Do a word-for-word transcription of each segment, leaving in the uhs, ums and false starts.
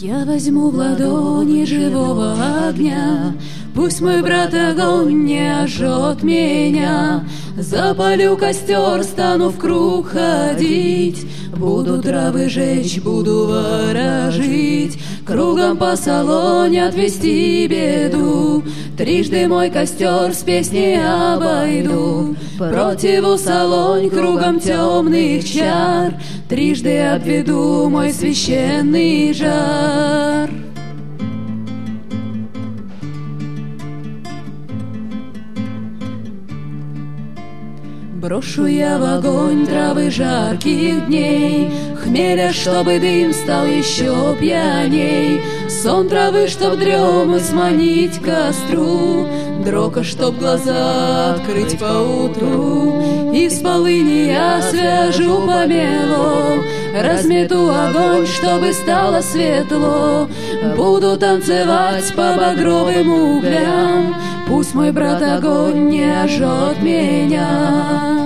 Я возьму в ладони живого огня, пусть мой брат огонь не ожжет меня. Запалю костер, стану в круг ходить, буду травы жечь, буду ворожить, кругом по салоне отвести беду. Трижды мой костер с песней обойду, противу салонь кругом темных чар, трижды обведу мой священный жар. Брошу я в огонь травы жарких дней, хмеля, чтобы дым стал еще пьяней, сон травы, чтоб дрему сманить к костру, дрока, чтоб глаза открыть поутру. Из полыни я свяжу помело, размету огонь, чтобы стало светло. Буду танцевать по багровым углям, пусть мой брат огонь не ожжет меня.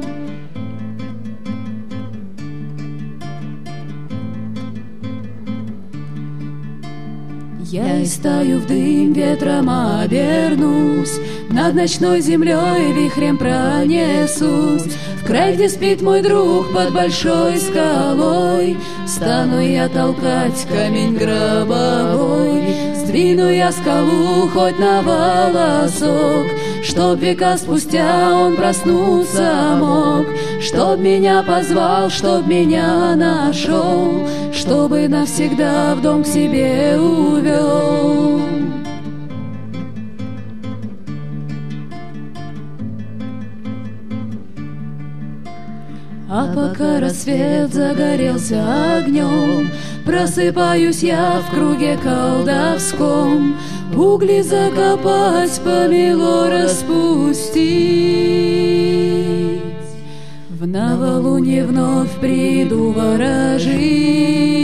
Я истаю в дым, ветром обернусь, над ночной землей вихрем пронесусь. В край, где спит мой друг под большой скалой, стану я толкать камень гробовой. Сдвину я скалу хоть на волосок, чтоб века спустя он проснуться мог, чтоб меня позвал, чтоб меня нашел, чтобы навсегда в дом к себе увел. А пока рассвет загорелся огнем, просыпаюсь я в круге колдовском, угли закопать, помело распустить. В новолуние вновь приду ворожить.